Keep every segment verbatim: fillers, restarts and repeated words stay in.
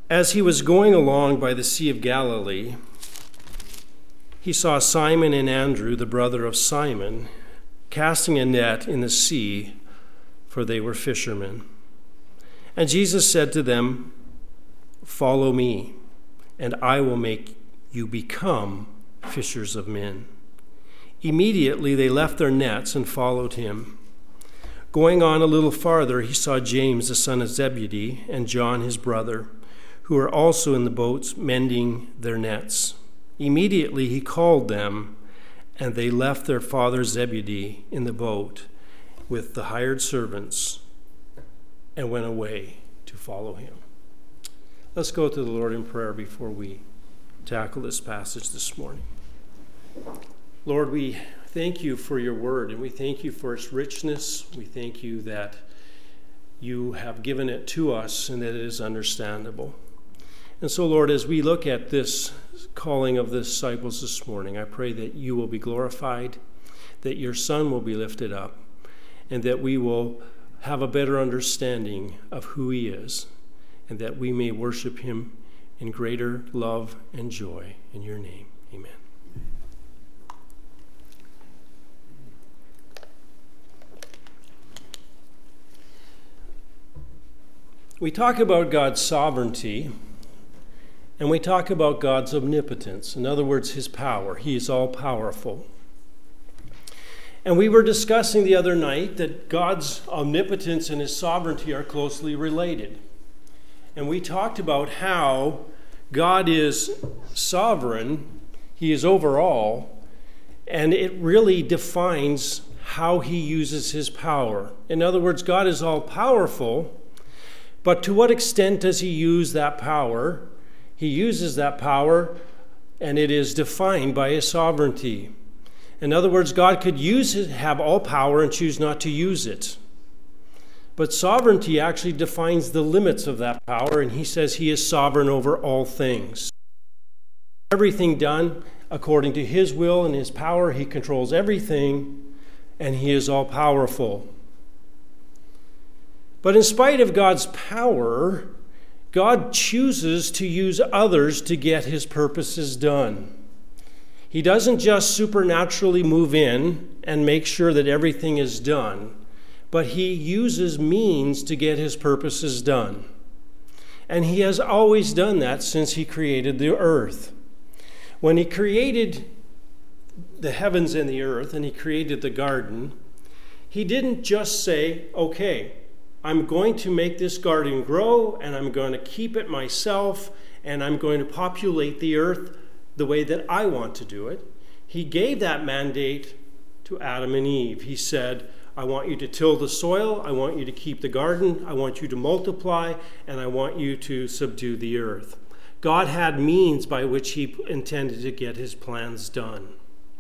As he was going along by the Sea of Galilee, he saw Simon and Andrew, the brother of Simon, casting a net in the sea, for they were fishermen. And Jesus said to them, "Follow me, and I will make you become fishers of men." Immediately they left their nets and followed him. Going on a little farther, he saw James, the son of Zebedee, and John, his brother, who were also in the boats mending their nets. Immediately he called them, and they left their father Zebedee in the boat with the hired servants and went away to follow him. Let's go to the Lord in prayer before we tackle this passage this morning. Lord, we thank you for your word, and we thank you for its richness. We thank you that you have given it to us and that it is understandable. And so, Lord, as we look at this calling of the disciples this morning, I pray that you will be glorified, that your Son will be lifted up, and that we will have a better understanding of who he is, and that we may worship him in greater love and joy. In your name, amen. We talk about God's sovereignty, and we talk about God's omnipotence. In other words, his power. He is all-powerful. And we were discussing the other night that God's omnipotence and his sovereignty are closely related. And we talked about how God is sovereign, he is over all, and it really defines how he uses his power. In other words, God is all-powerful, but to what extent does he use that power? He uses that power, and it is defined by his sovereignty. In other words, God could use it, have all power and choose not to use it. But sovereignty actually defines the limits of that power, and he says he is sovereign over all things. Everything done according to his will and his power. He controls everything, and he is all-powerful. But in spite of God's power, God chooses to use others to get his purposes done. He doesn't just supernaturally move in and make sure that everything is done, but he uses means to get his purposes done. And he has always done that since he created the earth. When he created the heavens and the earth, and he created the garden, he didn't just say, okay, I'm going to make this garden grow, and I'm going to keep it myself, and I'm going to populate the earth the way that I want to do it. He gave that mandate to Adam and Eve. He said, I want you to till the soil, I want you to keep the garden, I want you to multiply, and I want you to subdue the earth. God had means by which he intended to get his plans done.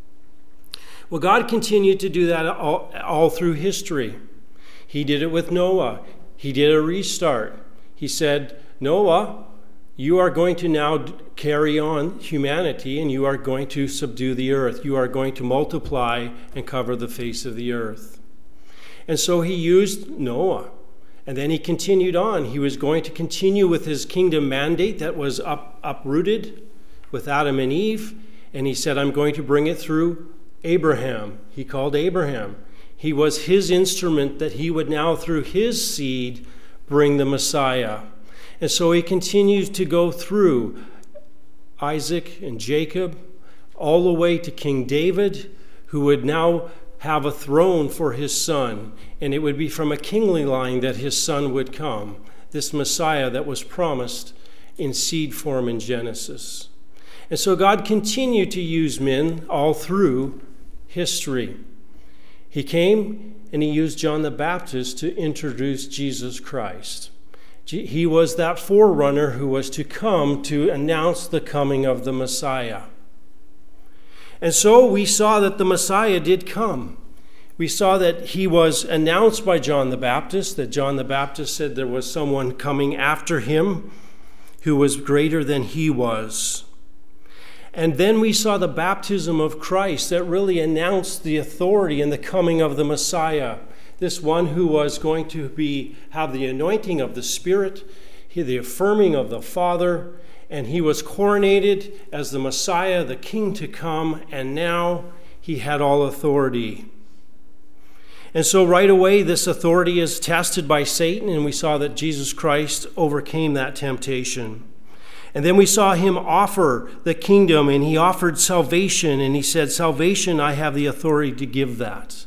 Well, God continued to do that all, all through history. He did it with Noah. He did a restart. He said, Noah, you are going to now carry on humanity, and you are going to subdue the earth. You are going to multiply and cover the face of the earth. And so he used Noah. And then he continued on. He was going to continue with his kingdom mandate that was up, uprooted with Adam and Eve. And he said, I'm going to bring it through Abraham. He called Abraham. He was his instrument that he would now, through his seed, bring the Messiah. And so he continues to go through Isaac and Jacob, all the way to King David, who would now have a throne for his son. And it would be from a kingly line that his son would come, this Messiah that was promised in seed form in Genesis. And so God continued to use men all through history. He came and he used John the Baptist to introduce Jesus Christ. He was that forerunner who was to come to announce the coming of the Messiah. And so we saw that the Messiah did come. We saw that he was announced by John the Baptist, that John the Baptist said there was someone coming after him who was greater than he was. And then we saw the baptism of Christ that really announced the authority and the coming of the Messiah, this one who was going to be have the anointing of the Spirit. He the affirming of the Father, and he was coronated as the Messiah, the King to come, and now he had all authority. And so right away, this authority is tested by Satan, and we saw that Jesus Christ overcame that temptation. And then we saw him offer the kingdom, and he offered salvation, and he said, "Salvation, I have the authority to give that."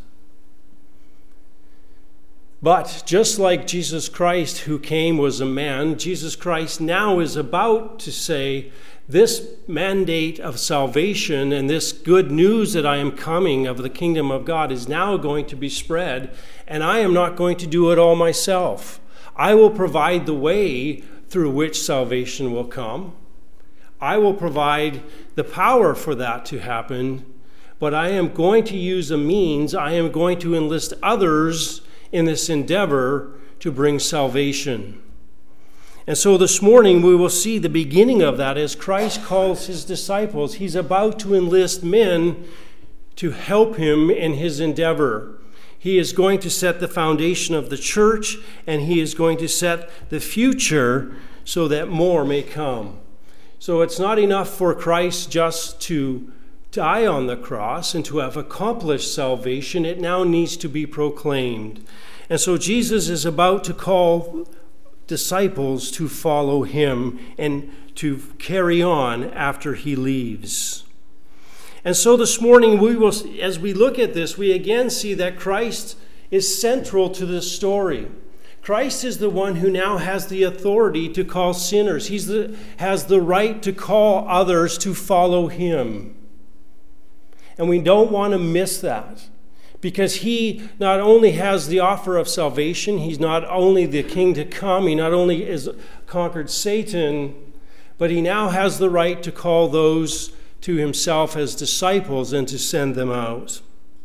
But just like Jesus Christ, who came was a man, Jesus Christ now is about to say, this mandate of salvation and this good news that I am coming of the kingdom of God is now going to be spread, and I am not going to do it all myself. I will provide the way through which salvation will come. I will provide the power for that to happen, but I am going to use a means. I am going to enlist others in this endeavor to bring salvation. And so this morning we will see the beginning of that as Christ calls his disciples. He's about to enlist men to help him in his endeavor. He is going to set the foundation of the church, and he is going to set the future so that more may come. So it's not enough for Christ just to die on the cross and to have accomplished salvation. It now needs to be proclaimed. And so Jesus is about to call disciples to follow him and to carry on after he leaves. And so this morning, we will, as we look at this, we again see that Christ is central to this story. Christ is the one who now has the authority to call sinners. He has the right to call others to follow him. And we don't want to miss that, because he not only has the offer of salvation, he's not only the king to come, he not only has conquered Satan, but he now has the right to call those to himself as disciples and to send them out.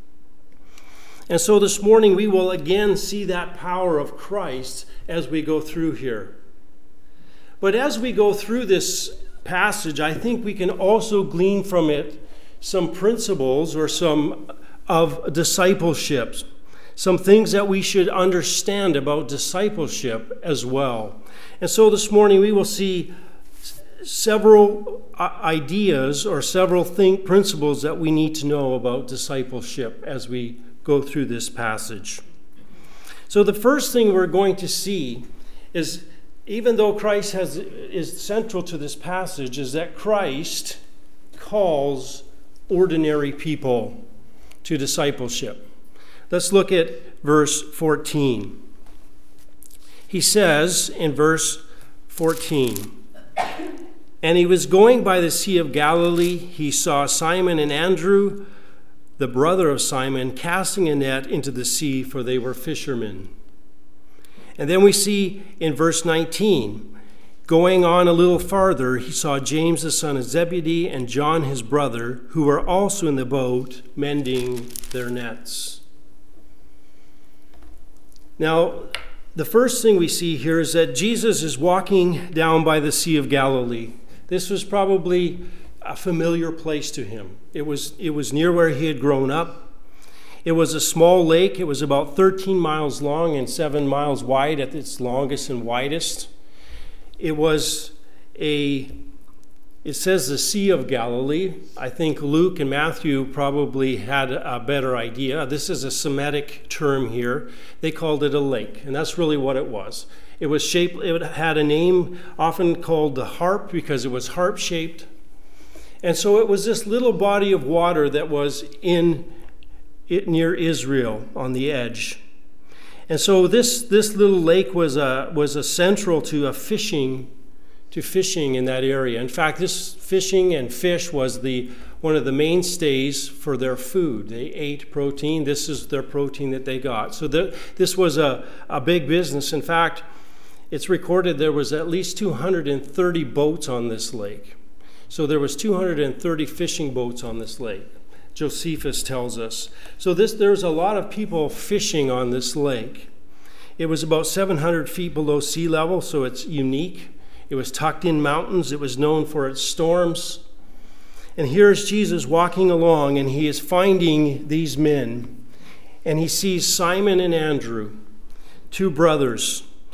And so this morning we will again see that power of Christ as we go through here. But as we go through this passage, I think we can also glean from it some principles or some of discipleship, some things that we should understand about discipleship as well. And so this morning we will see several ideas or several think principles that we need to know about discipleship as we go through this passage. So the first thing we're going to see is, even though Christ has, is central to this passage, is that Christ calls ordinary people to discipleship. Let's look at verse fourteen. He says in verse fourteen, "And he was going by the Sea of Galilee. He saw Simon and Andrew, the brother of Simon, casting a net into the sea, for they were fishermen." And then we see in verse nineteen, going on a little farther, he saw James the son of Zebedee and John his brother, who were also in the boat, mending their nets. Now, the first thing we see here is that Jesus is walking down by the Sea of Galilee. This was probably a familiar place to him. It was, it was near where he had grown up. It was a small lake. It was about thirteen miles long and seven miles wide at its longest and widest. It was a, it says the Sea of Galilee. I think Luke and Matthew probably had a better idea. This is a Semitic term here. They called it a lake, and that's really what it was. It was shaped, it had a name often called the harp because it was harp-shaped. And so it was this little body of water that was in it near Israel on the edge. And so this, this little lake was a, was a central to a fishing, to fishing in that area. In fact, this fishing and fish was the one of the mainstays for their food. They ate protein. This is their protein that they got. So the, this was a, a big business. In fact, it's recorded there was at least two hundred thirty boats on this lake. So there was two hundred thirty fishing boats on this lake, Josephus tells us. So this, there's a lot of people fishing on this lake. It was about seven hundred feet below sea level, so it's unique. It was tucked in mountains. It was known for its storms. And here's Jesus walking along, and he is finding these men. And he sees Simon and Andrew, two brothers.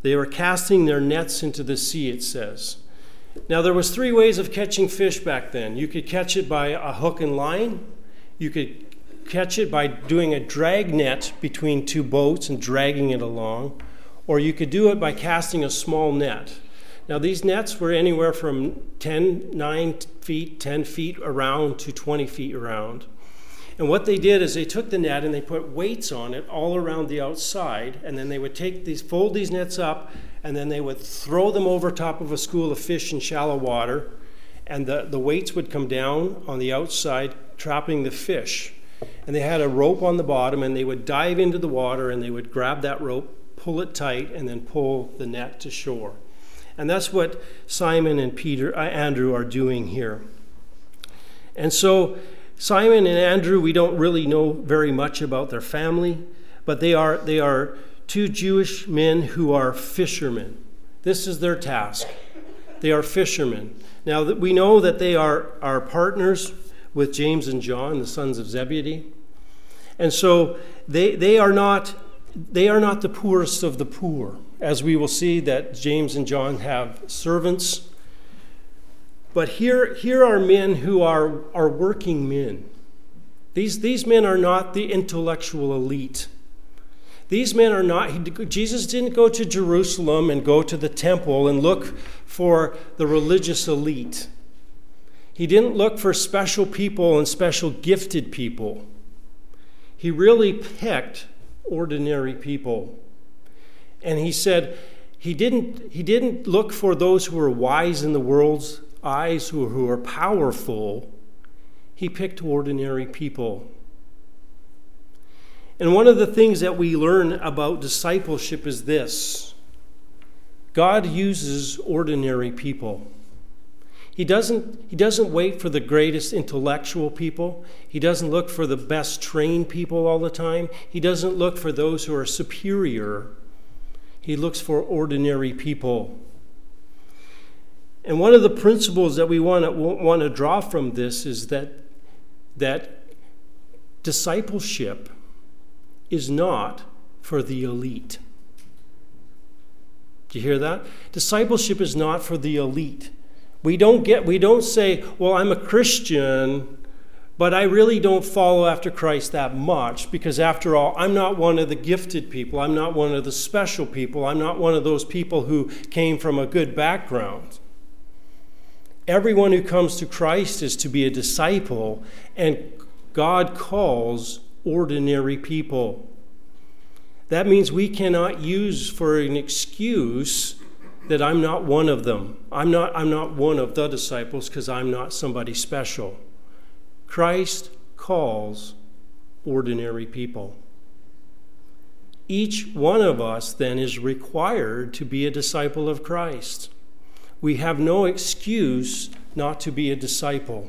They were casting their nets into the sea, it says. Now, there was three ways of catching fish back then. You could catch it by a hook and line. You could catch it by doing a drag net between two boats and dragging it along. Or you could do it by casting a small net. Now, these nets were anywhere from ten, nine feet, ten feet around to twenty feet around. And what they did is they took the net and they put weights on it all around the outside, and then they would take these, fold these nets up, and then they would throw them over top of a school of fish in shallow water, and the, the weights would come down on the outside, trapping the fish. And they had a rope on the bottom, and they would dive into the water, and they would grab that rope, pull it tight, and then pull the net to shore. And that's what Simon and Peter, uh, Andrew are doing here. And so Simon and Andrew, we don't really know very much about their family, but they are they are two Jewish men who are fishermen. This is their task. They are fishermen. Now, we know that they are, are partners with James and John, the sons of Zebedee. And so they they are not they are not the poorest of the poor, as we will see that James and John have servants. But here, here are men who are, are working men. These, these men are not the intellectual elite. These men are not, he, Jesus didn't go to Jerusalem and go to the temple and look for the religious elite. He didn't look for special people and special gifted people. He really picked ordinary people. And he said he didn't, he didn't look for those who were wise in the world's eyes, who, who are powerful. He picked ordinary people. And one of the things that we learn about discipleship is this: God uses ordinary people. He doesn't, he doesn't wait for the greatest intellectual people. He doesn't look for the best trained people all the time. He doesn't look for those who are superior. He looks for ordinary people. And one of the principles that we want to, want to draw from this is that, that discipleship is not for the elite. Do you hear that? Discipleship is not for the elite. We don't get, we don't say, well, I'm a Christian, but I really don't follow after Christ that much, because after all, I'm not one of the gifted people. I'm not one of the special people. I'm not one of those people who came from a good background. Everyone who comes to Christ is to be a disciple, and God calls ordinary people. That means we cannot use for an excuse that I'm not one of them. I'm not, I'm not one of the disciples because I'm not somebody special. Christ calls ordinary people. Each one of us then is required to be a disciple of Christ. We have no excuse not to be a disciple.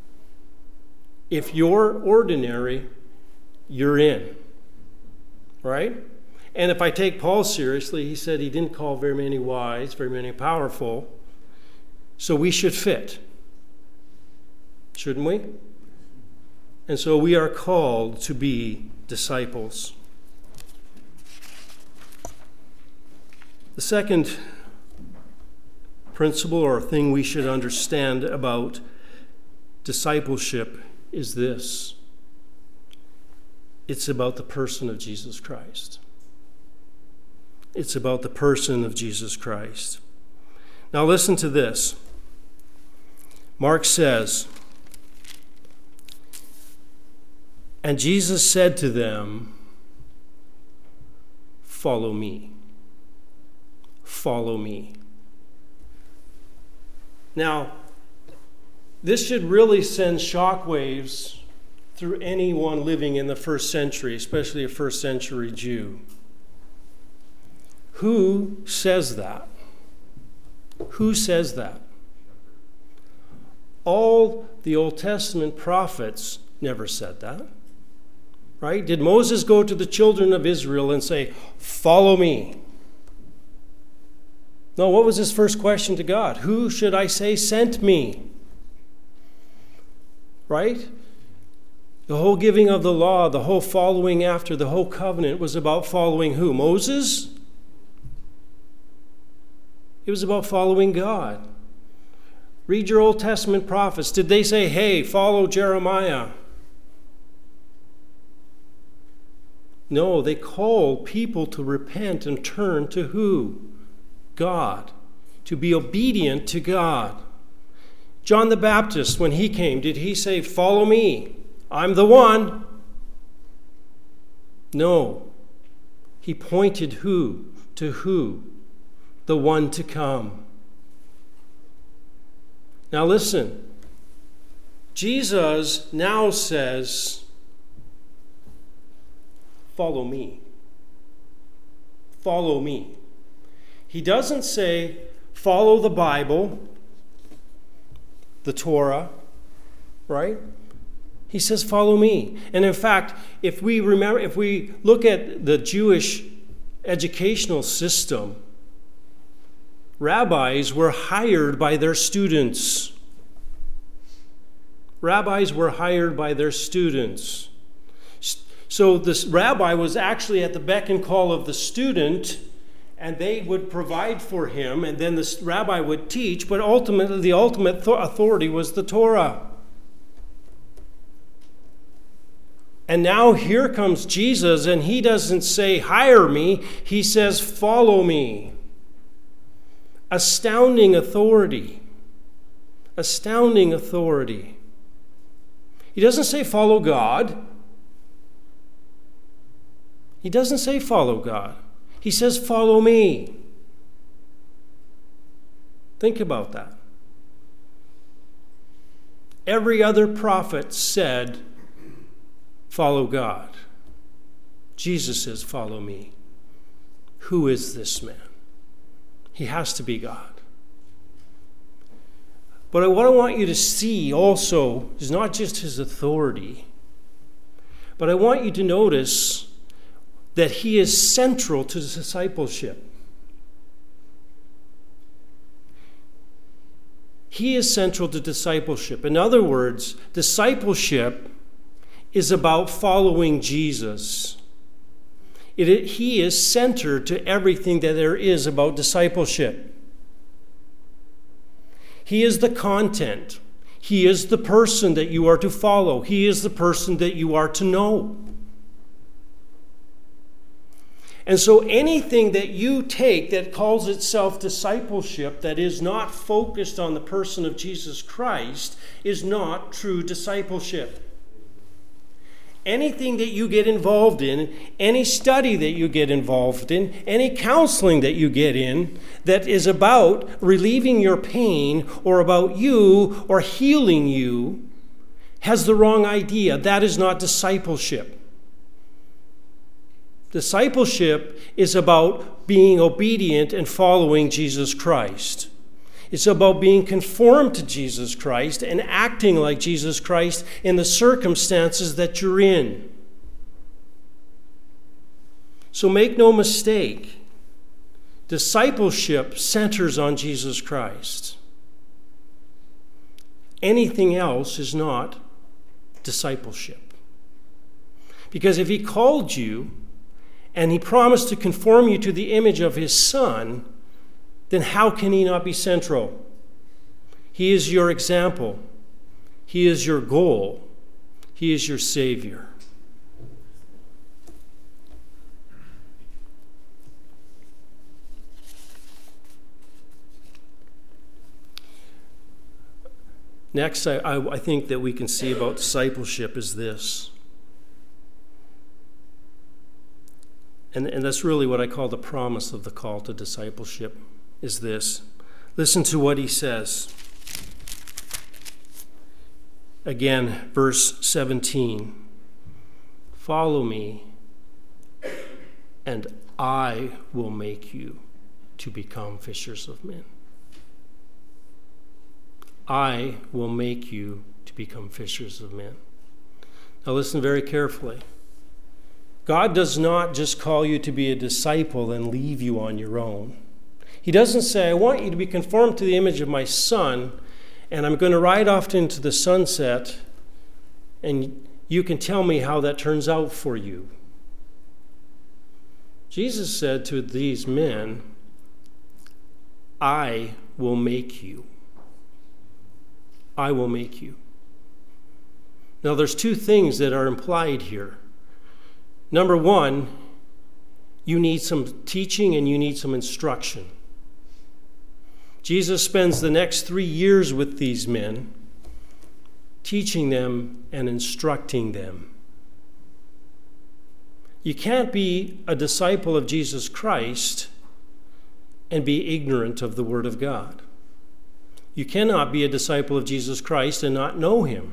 If you're ordinary, you're in, right? And if I take Paul seriously, he said he didn't call very many wise, very many powerful, so we should fit, shouldn't we? And so we are called to be disciples. The second principle or thing we should understand about discipleship is this: it's about the person of Jesus Christ. It's about the person of Jesus Christ. Now listen to this. Mark says, "And Jesus said to them, 'Follow me. Follow me.'" Now, this should really send shockwaves through anyone living in the first century, especially a first century Jew. Who says that? Who says that? All the Old Testament prophets never said that. Right? Did Moses go to the children of Israel and say, "Follow me"? No, what was his first question to God? Who should I say sent me? Right? The whole giving of the law, the whole following after, the whole covenant was about following who? Moses? It was about following God. Read your Old Testament prophets. Did they say, hey, follow Jeremiah? No, they called people to repent and turn to who? God. To be obedient to God. John the Baptist, when he came, did he say, follow me? I'm the one. No. He pointed who? To who? The one to come. Now listen. Jesus now says, follow me. Follow me. He doesn't say, follow the Bible, the Torah, right? He says, follow me. And in fact, if we remember, if we look at the Jewish educational system, rabbis were hired by their students. Rabbis were hired by their students. So this rabbi was actually at the beck and call of the student, and they would provide for him, and then the rabbi would teach, but ultimately the ultimate authority was the Torah. And now here comes Jesus, and he doesn't say, hire me, he says, follow me. Astounding authority. Astounding authority. He doesn't say follow God. He doesn't say follow God. He says follow me. Think about that. Every other prophet said follow God. Jesus says follow me. Who is this man? He has to be God. But what I want you to see also is not just his authority, but I want you to notice that he is central to discipleship. He is central to discipleship. In other words, discipleship is about following Jesus. It, he is centered to everything that there is about discipleship. He is the content. He is the person that you are to follow. He is the person that you are to know. And so anything that you take that calls itself discipleship that is not focused on the person of Jesus Christ is not true discipleship. Anything that you get involved in, any study that you get involved in, any counseling that you get in that is about relieving your pain or about you or healing you has the wrong idea. That is not discipleship. Discipleship is about being obedient and following Jesus Christ. It's about being conformed to Jesus Christ and acting like Jesus Christ in the circumstances that you're in. So make no mistake, discipleship centers on Jesus Christ. Anything else is not discipleship. Because if he called you and he promised to conform you to the image of his Son, then how can he not be central? He is your example. He is your goal. He is your Savior. Next, I, I, I think that we can see about discipleship is this. And, and that's really what I call the promise of the call to discipleship. Is this. Listen to what he says. Again, verse seventeen. Follow me, and I will make you to become fishers of men. I will make you to become fishers of men. Now listen very carefully. God does not just call you to be a disciple and leave you on your own. He doesn't say, I want you to be conformed to the image of my Son, and I'm going to ride off into the sunset, and you can tell me how that turns out for you. Jesus said to these men, I will make you. I will make you. Now, there's two things that are implied here. Number one, you need some teaching and you need some instruction. Jesus spends the next three years with these men, teaching them and instructing them. You can't be a disciple of Jesus Christ and be ignorant of the Word of God. You cannot be a disciple of Jesus Christ and not know him.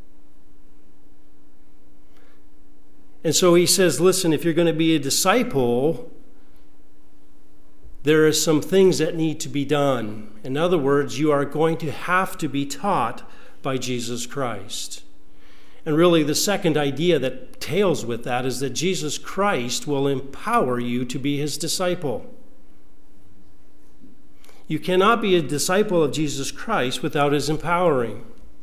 And so he says, listen, if you're going to be a disciple, there are some things that need to be done. In other words, you are going to have to be taught by Jesus Christ. And really, the second idea that tails with that is that Jesus Christ will empower you to be his disciple. You cannot be a disciple of Jesus Christ without his empowering.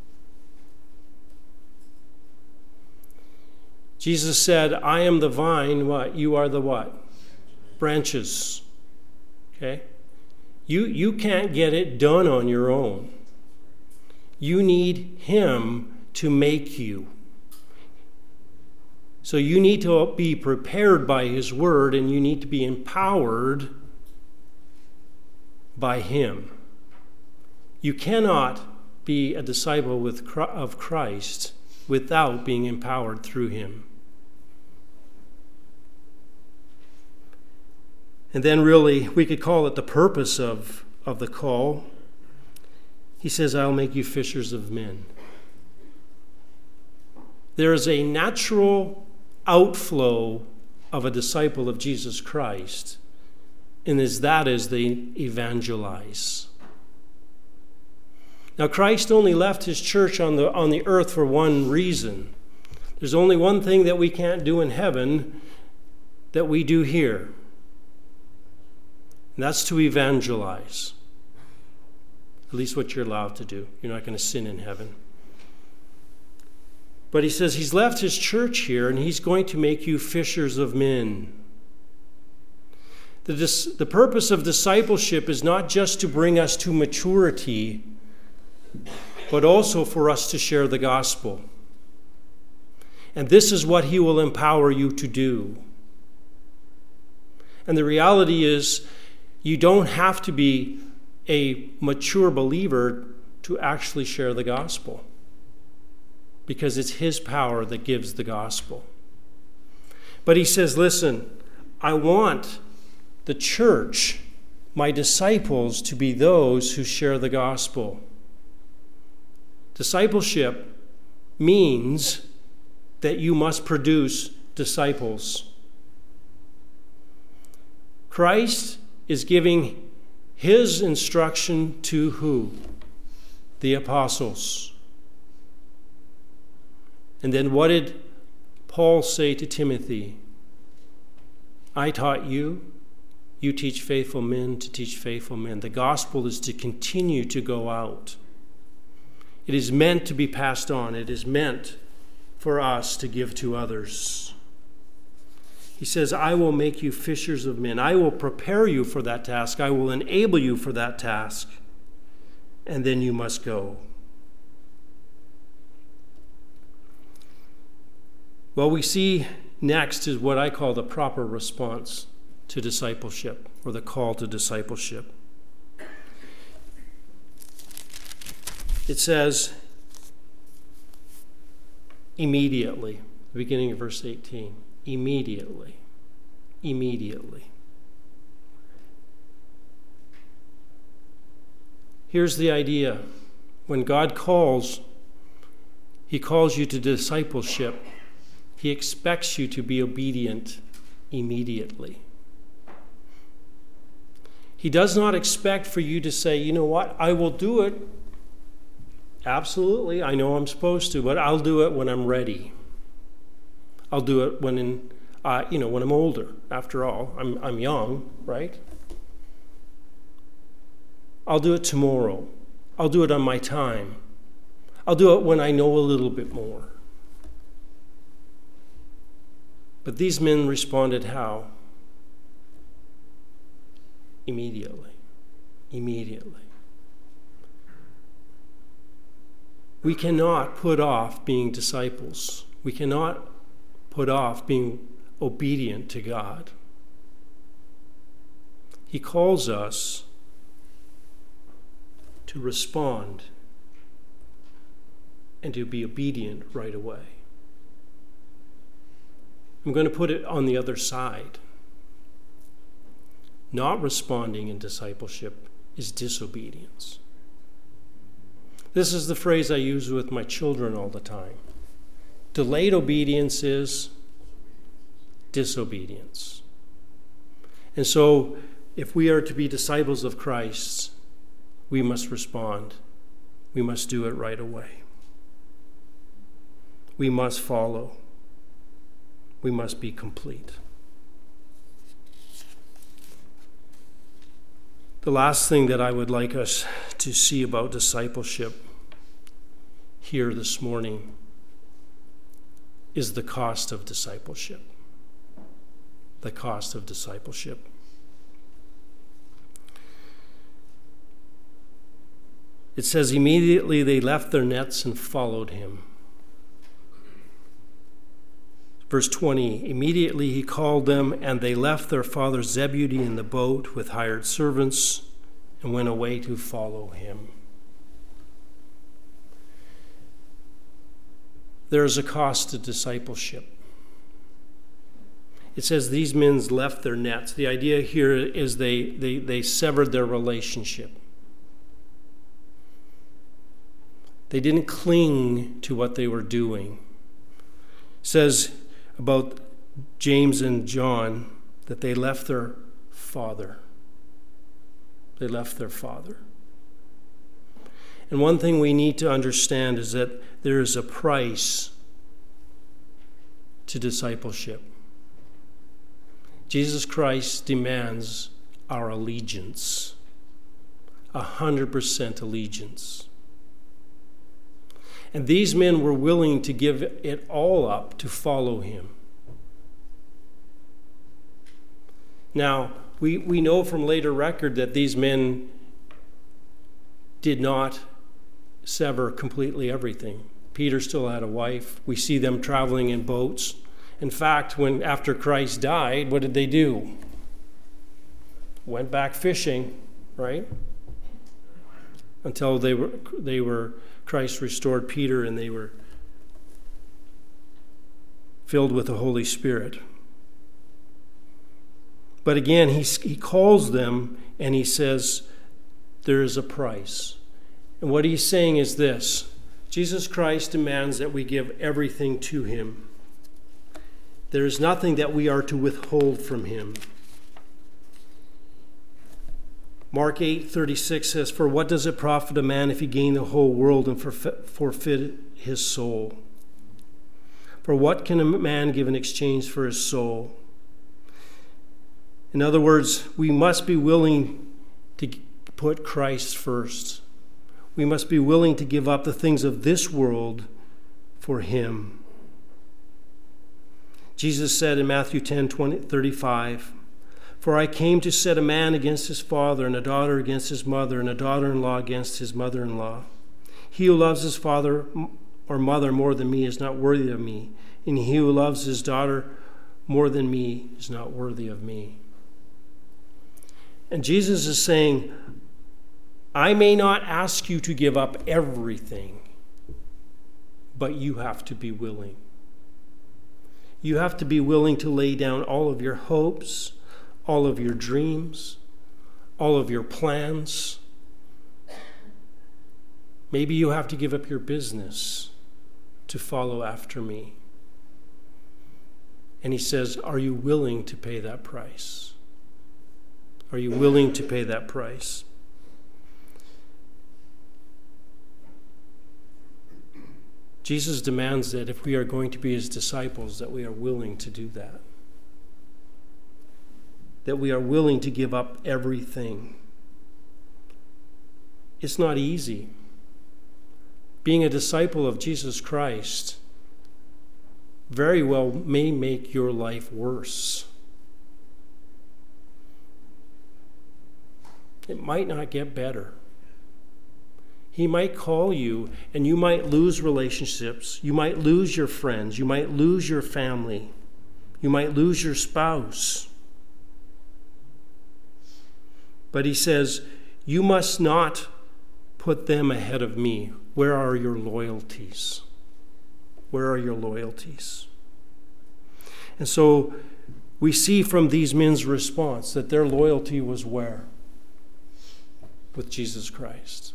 Jesus said, I am the vine, what? You are the what? Branches. Okay? You, you can't get it done on your own. You need him to make you. So you need to be prepared by his word, and you need to be empowered by him. You cannot be a disciple with, of Christ without being empowered through him. And then really, we could call it the purpose of, of the call. He says, I'll make you fishers of men. There is a natural outflow of a disciple of Jesus Christ, and is that is they evangelize. Now, Christ only left his church on the, on the earth for one reason. There's only one thing that we can't do in heaven that we do here. And that's to evangelize. At least what you're allowed to do. You're not going to sin in heaven. But he says he's left his church here, and he's going to make you fishers of men. The, dis- the purpose of discipleship is not just to bring us to maturity, but also for us to share the gospel. And this is what he will empower you to do. And the reality is, you don't have to be a mature believer to actually share the gospel, because it's his power that gives the gospel. But he says, listen, I want the church, my disciples, to be those who share the gospel. Discipleship means that you must produce disciples. Christ is giving his instruction to who? The apostles. And then what did Paul say to Timothy? I taught you, you teach faithful men to teach faithful men. The gospel is to continue to go out. It is meant to be passed on. It is meant for us to give to others. He says, I will make you fishers of men. I will prepare you for that task. I will enable you for that task. And then you must go. What we see next is what I call the proper response to discipleship, or the call to discipleship. It says, immediately, the beginning of verse eighteen. Immediately. Immediately. Here's the idea. When God calls, he calls you to discipleship. He expects you to be obedient immediately. He does not expect for you to say, you know what, I will do it. Absolutely, I know I'm supposed to, but I'll do it when I'm ready. I'll do it when in, uh, you know, when I'm older. After all, I'm I'm young, right? I'll do it tomorrow. I'll do it on my time. I'll do it when I know a little bit more. But these men responded how? Immediately. immediately. We cannot put off being disciples. We cannot put off being obedient to God. He calls us to respond and to be obedient right away. I'm going to put it on the other side. Not responding in discipleship is disobedience. This is the phrase I use with my children all the time. Delayed obedience is disobedience. And so, if we are to be disciples of Christ, we must respond. We must do it right away. We must follow. We must be complete. The last thing that I would like us to see about discipleship here this morning is the cost of discipleship. The cost of discipleship. It says, immediately they left their nets and followed him. Verse twenty, immediately he called them, and they left their father Zebedee in the boat with hired servants and went away to follow him. There is a cost to discipleship. It says these men left their nets. The idea here is they, they, they severed their relationship. They didn't cling to what they were doing. It says about James and John that they left their father. They left their father. And one thing we need to understand is that there is a price to discipleship. Jesus Christ demands our allegiance, a hundred percent allegiance. And these men were willing to give it all up to follow him. Now, we, we know from later record that these men did not sever completely everything. Peter still had a wife. We see them traveling in boats. In fact, when after Christ died, what did they do? Went back fishing, right? Until they were they were Christ restored Peter and they were filled with the Holy Spirit. But again, he, he calls them and he says, there is a price. And what he's saying is this: Jesus Christ demands that we give everything to him. There is nothing that we are to withhold from him. Mark eight thirty-six says, for what does it profit a man if he gain the whole world and forfeit his soul? For what can a man give in exchange for his soul? In other words, we must be willing to put Christ first. We must be willing to give up the things of this world for him. Jesus said in Matthew ten thirty-five, for I came to set a man against his father, and a daughter against his mother, and a daughter-in-law against his mother-in-law. He who loves his father or mother more than me is not worthy of me, and he who loves his daughter more than me is not worthy of me. And Jesus is saying, I may not ask you to give up everything, but you have to be willing. You have to be willing to lay down all of your hopes, all of your dreams, all of your plans. Maybe you have to give up your business to follow after me. And he says, are you willing to pay that price? Are you willing to pay that price? Jesus demands that if we are going to be his disciples, that we are willing to do that. That we are willing to give up everything. It's not easy. Being a disciple of Jesus Christ very well may make your life worse. It might not get better. He might call you, and you might lose relationships. You might lose your friends. You might lose your family. You might lose your spouse. But he says, you must not put them ahead of me. Where are your loyalties? Where are your loyalties? And so we see from these men's response that their loyalty was where? With Jesus Christ.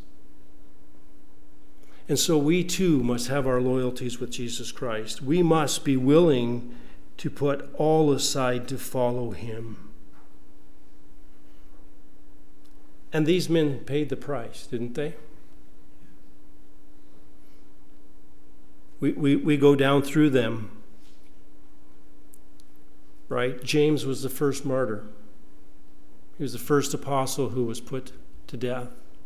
And so we too must have our loyalties with Jesus Christ. We must be willing to put all aside to follow him. And these men paid the price, didn't they? We, we, we go down through them, right? James was the first martyr. He was the first apostle who was put to death.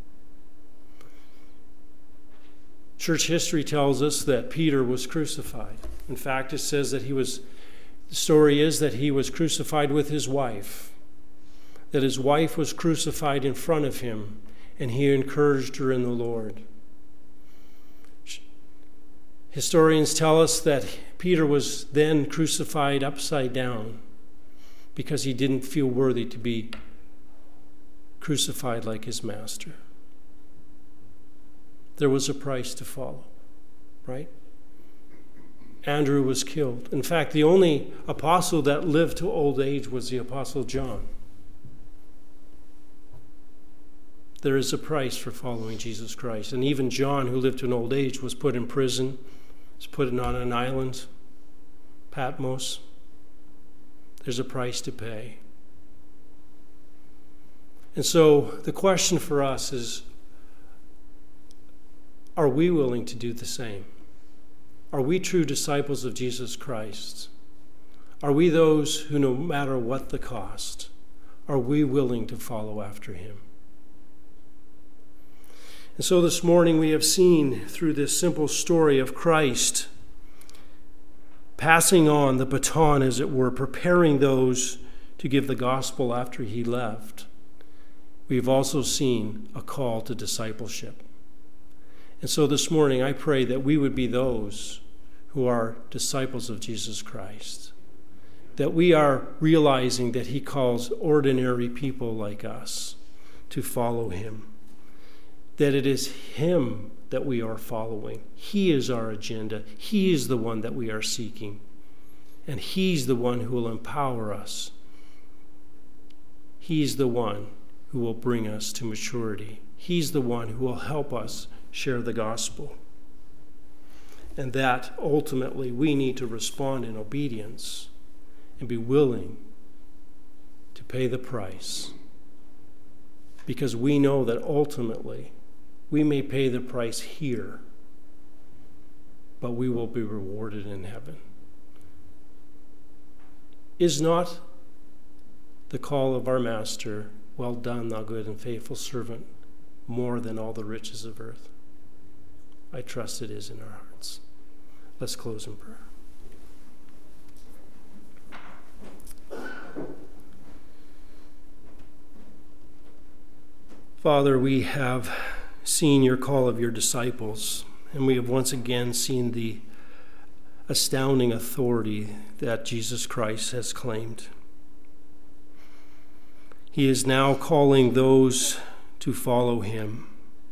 Church history tells us that Peter was crucified. In fact, it says that he was, the story is that he was crucified with his wife, that his wife was crucified in front of him, and he encouraged her in the Lord. Historians tell us that Peter was then crucified upside down because he didn't feel worthy to be crucified like his master. There was a price to follow, right? Andrew was killed. In fact, the only apostle that lived to old age was the Apostle John. There is a price for following Jesus Christ. And even John, who lived to an old age, was put in prison, was put on an island, Patmos. There's a price to pay. And so the question for us is, are we willing to do the same? Are we true disciples of Jesus Christ? Are we those who, no matter what the cost, are we willing to follow after him? And so this morning we have seen through this simple story of Christ passing on the baton, as it were, preparing those to give the gospel after he left. We've also seen a call to discipleship. And so this morning, I pray that we would be those who are disciples of Jesus Christ, that we are realizing that he calls ordinary people like us to follow him, that it is him that we are following. He is our agenda. He is the one that we are seeking, and he's the one who will empower us. He's the one who will bring us to maturity. He's the one who will help us share the gospel. And that ultimately we need to respond in obedience and be willing to pay the price, because we know that ultimately we may pay the price here, but we will be rewarded in heaven. Is not the call of our Master, "Well done, thou good and faithful servant," more than all the riches of earth? I trust it is in our hearts. Let's close in prayer. Father, we have seen your call of your disciples, and we have once again seen the astounding authority that Jesus Christ has claimed. He is now calling those to follow him.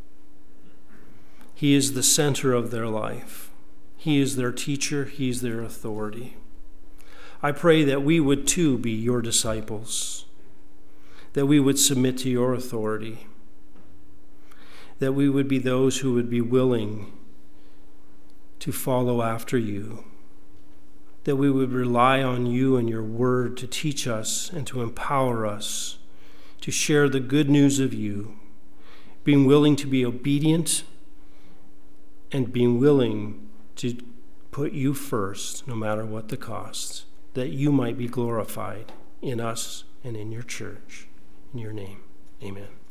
He is the center of their life. He is their teacher. He is their authority. I pray that we would too be your disciples, that we would submit to your authority, that we would be those who would be willing to follow after you, that we would rely on you and your word to teach us and to empower us to share the good news of you, being willing to be obedient and being willing to put you first, no matter what the cost, that you might be glorified in us and in your church. In your name, amen.